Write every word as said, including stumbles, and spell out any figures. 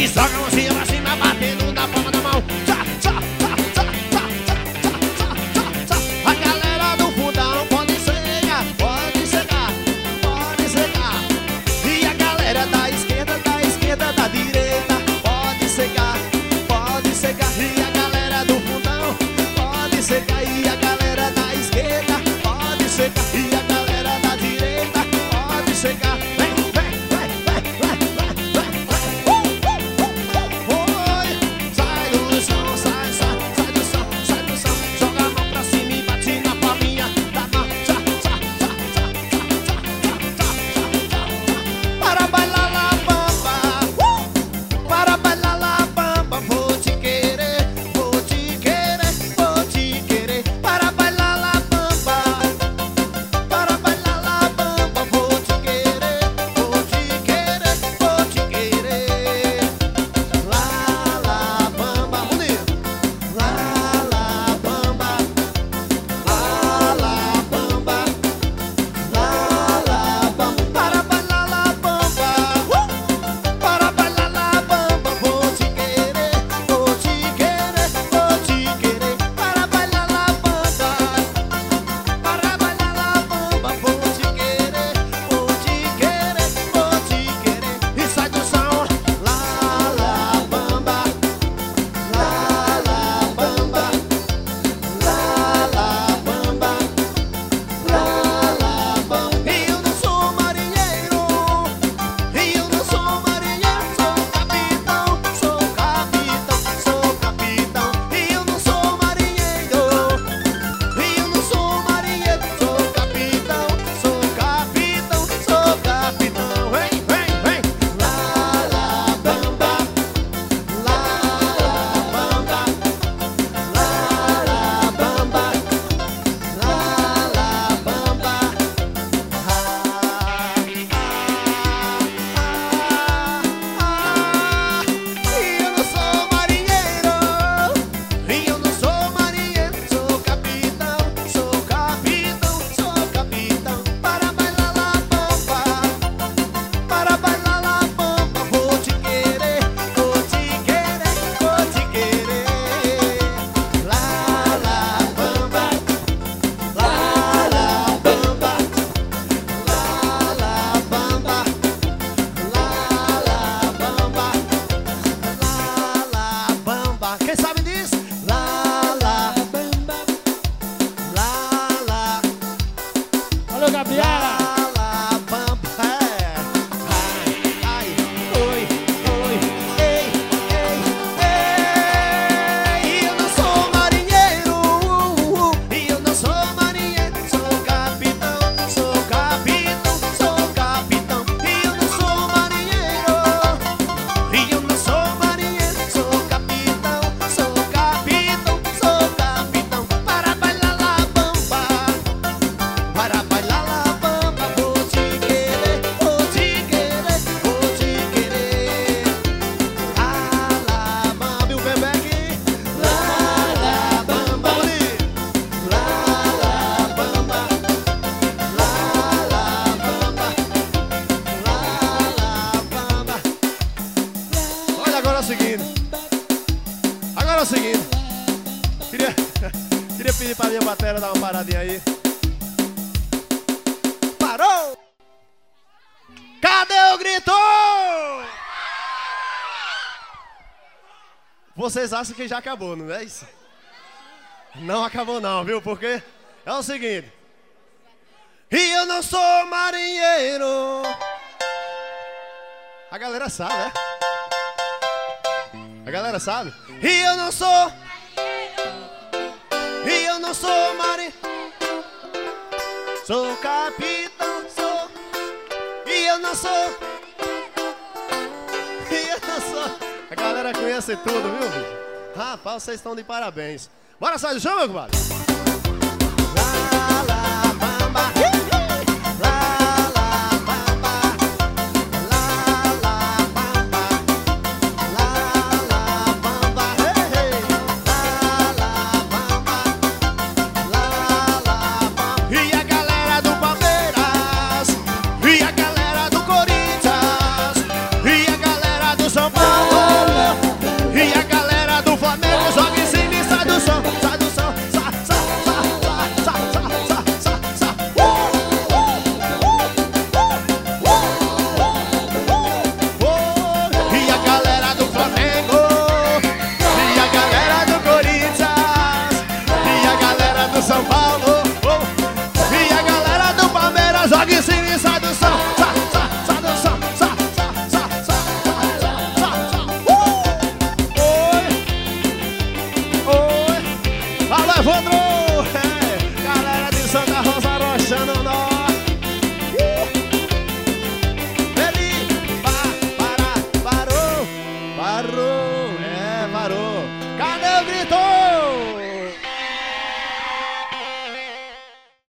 E joga a mãozinha pra cima, batendo na palma da mão. Tchá, tchá, tchá, tchá, tchá, tchá, tchá, tchá, tchá. A galera do fundão pode secar, pode secar, pode secar. E a galera da esquerda, da esquerda, da direita, pode secar, pode secar. E a galera do fundão pode secar. E a galera da esquerda pode secar. E a galera da direita pode secar. Vem, vem, vem, vem, vem, vem, vem. Uh, uh, uh, uh, oi. Sai do chão, sai, sai, sai do chão, sai do chão. Joga a mão pra cima e bate na palminha da mão. Tchá, tchá, tchá, tchá, tchá, tchá, tchá, tchá. Para bailar la bamba, uh! Para bailar la bamba, vou te querer, vou te querer, vou te querer. Para bailar la bamba, para bailar la bamba, vou te querer, vou te querer, vou te querer. Lá, lá, bamba, bonito. Lá, lá, bamba. Lá, lá, bamba. Lá, lá, bamba. Para bailar la bamba, uh! Para bailar la bamba, vou te querer, vou te querer, vou te querer. Para bailar la bamba, para bailar la bamba, vou te querer, vou te querer, vou te querer. E sai do chão, lá, lá, bamba. Lá, lá, bamba. Lá, lá, bamba. Lá, lá, bamba. E eu não sou marinheiro, e eu não sou marinheiro, sou capitão, sou capitão, sou capitão. E eu não sou marinheiro, e eu não sou marinheiro, sou capitão, sou capitão, sou capitão. Vem, vem, vem. Lá, lá, bamba. Lá, lá, bamba. Lá, lá, bamba. Lá, lá, bamba. E eu não sou marinheiro, e eu não sou marinheiro, sou capitão, sou capitão, sou capitão. Para bailar la bamba, para bailar la bamba, vou te querer, vou te querer, vou te querer. Lá, lá, bamba. Lá, lá, bamba. Lá, lá, bamba. Lá, lá, bamba. Lá, lá, bamba. Quem sabe disso? Lá, lá, bamba. Lá, lá, Valeu, Gabriela. lá, lá, bamba. É. Ai, ai, oi, oi, ei, ei, ei. E eu não sou marinheiro, uh, uh, e eu não sou marinheiro, sou capitão, sou capitão, sou capitão. E eu não sou marinheiro, e eu não sou marinheiro, sou capitão, sou capitão, sou capitão. Para bailar la bamba, para bailar la bamba, vou te querer, vou te querer, vou te querer. Lá, lá, bamba, e o bebê aqui. Lá, lá, bamba, bonito. Lá, lá, bamba. Lá, lá, bamba. Lá, lá, bamba. Olha, agora é o seguinte. Agora é o seguinte. Queria, queria pedir pra minha bateria dar uma paradinha aí. Parou! Cadê o grito? Vocês acham que já acabou, não é isso? Não acabou não, viu? Porque é o seguinte. E eu não sou marinheiro. A galera sabe, né? A galera sabe. E eu não sou. E eu não sou marinheiro. Sou capitão, sou. E eu não sou. E eu não sou. A galera conhece tudo, viu, bicho? Rapaz, vocês estão de parabéns. Bora sair do chão, meu compadre? Lá, lá.